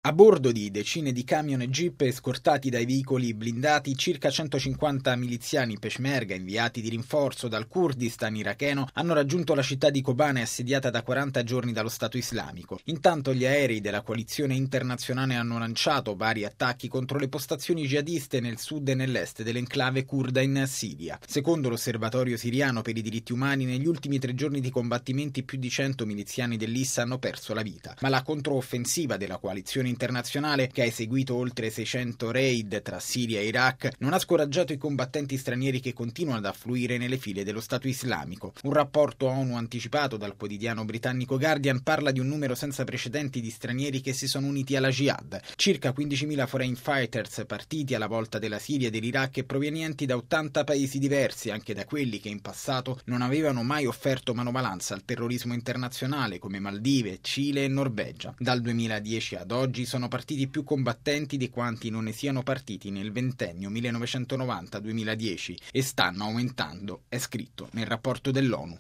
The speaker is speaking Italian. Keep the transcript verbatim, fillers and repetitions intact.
A bordo di decine di camion e jeep scortati dai veicoli blindati, circa centocinquanta miliziani peshmerga inviati di rinforzo dal Kurdistan iracheno hanno raggiunto la città di Kobane, assediata da quaranta giorni dallo Stato islamico. Intanto gli aerei della coalizione internazionale hanno lanciato vari attacchi contro le postazioni jihadiste nel sud e nell'est dell'enclave kurda in Siria. Secondo l'Osservatorio siriano per i diritti umani, negli ultimi tre giorni di combattimenti più di cento miliziani dell'I S hanno perso la vita. Ma la controoffensiva della coalizione internazionale, che ha eseguito oltre seicento raid tra Siria e Iraq, non ha scoraggiato i combattenti stranieri che continuano ad affluire nelle file dello Stato islamico. Un rapporto ONU anticipato dal quotidiano britannico Guardian parla di un numero senza precedenti di stranieri che si sono uniti alla jihad, circa quindicimila foreign fighters partiti alla volta della Siria e dell'Iraq e provenienti da ottanta paesi diversi, anche da quelli che in passato non avevano mai offerto manovalanza al terrorismo internazionale, come Maldive, Cile e Norvegia. Dal duemiladieci ad oggi sono partiti più combattenti di quanti non ne siano partiti nel ventennio millenovecentonovanta duemiladieci e stanno aumentando, è scritto nel rapporto dell'ONU.